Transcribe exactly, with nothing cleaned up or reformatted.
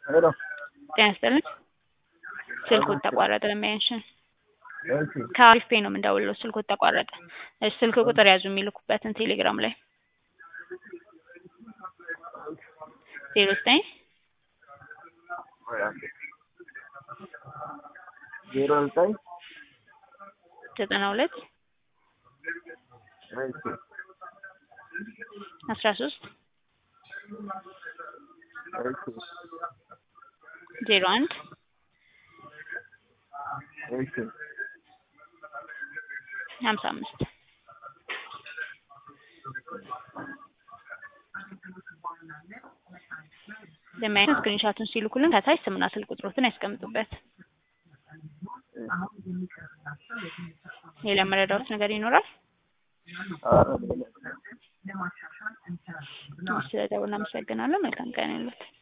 ሄሎ ጤና ይስጥልኝ። ስልኩ ተቋረጠ ለሚያንሽን እሺ ከአሪፍ ፔ ነው የምንደውለው። ስልኩ ተቋረጠ። እሺ ስልክ ቁጥር ያዙ የሚልኩበትን ቴሌግራም ላይ ዜሮ ዘጠኝ ዜሮ ዘጠኝ ዘጠና ሁለት እሺ አስራ ሶስት እሺ ዜሮ አንድ እሺ ሀምሳ አምስት ለማየት ስክሪንሾቱን ሲልኩልን ከታች ስምና ስልክ ቁጥሮትን ያስቀምጡበት። ሌላ መረዳት ነገር ይኖራል? አረ ስለደውልና አመሰግናለሁ። መልካም ቀን ይሁንልዎት።